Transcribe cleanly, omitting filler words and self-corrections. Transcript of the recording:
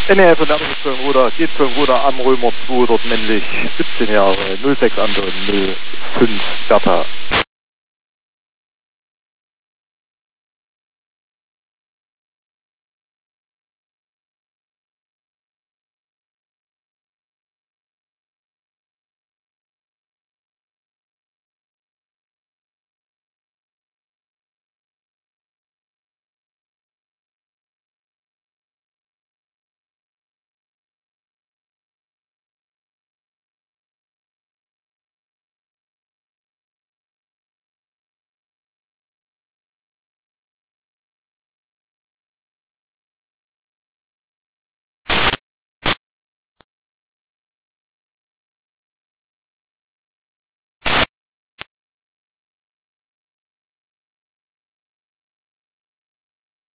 NRF und anderes Köln-Ruder, geht Köln-Ruder am Römer 2, dort männlich, 17 Jahre, 06 andere 05 Bertha.